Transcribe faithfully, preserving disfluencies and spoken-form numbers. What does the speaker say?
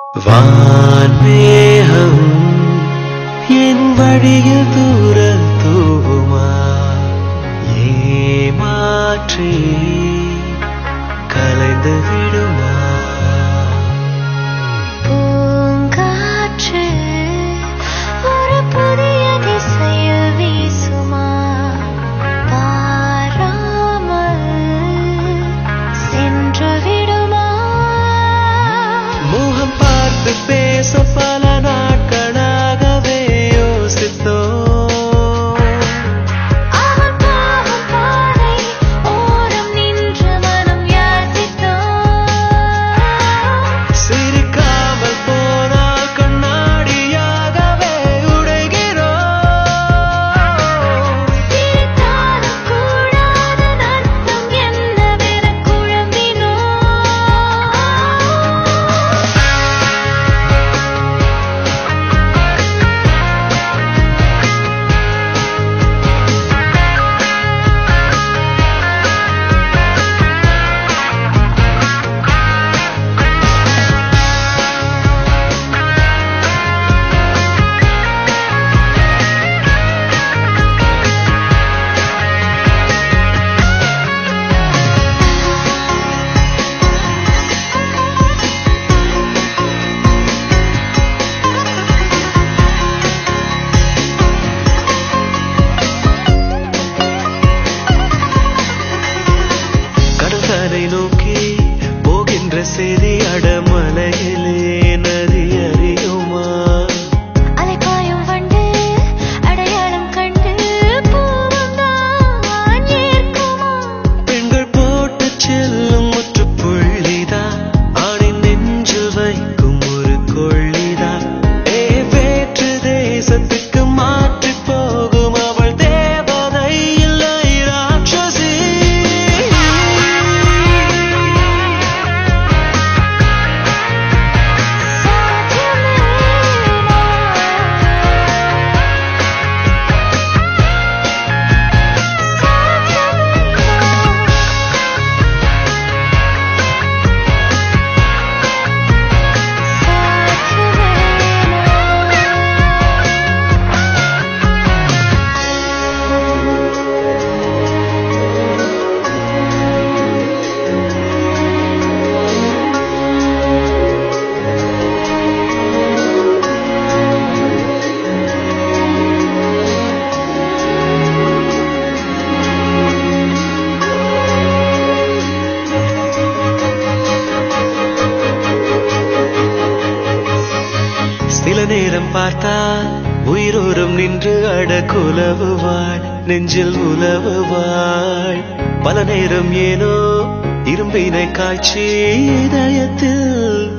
வான்மேகம் என் வழியில் தூர தூவுமா ஏமாற்றி கலைந்து விடுமா பூங்காற்று ஒரு புதிய திசையில் வீசுமா பாராமல் சென்று விடுமா முகம் பார்த்து பேச பல நாட்களாகவே யோசித்தோம் நோக்கி போகின்ற செய்தி அடமலையிலே நதி அறியுமா அலைப்பாயும் வண்டு அடையாளம் கண்டு பூவந்தான் ஏற்குமா பெண்கள் போட்டு செல்லும் முற்றுப்புள்ளிதான் ஆணின் நெஞ்சில் வைக்கும் ஒரு கொள்ளிதான் ஏ வேற்று தேசத்துக்கு மாற்றி போகும் அவள் தேவதை இல்லை ராட்சசி சில நேரம் பார்த்தால் உயிரோரம் நின்று அட குலவுவாள் நெஞ்சில் உலவுவாள் பல நேரம் ஏனோ இரும்பினை காய்ச்சி இதயத்தில்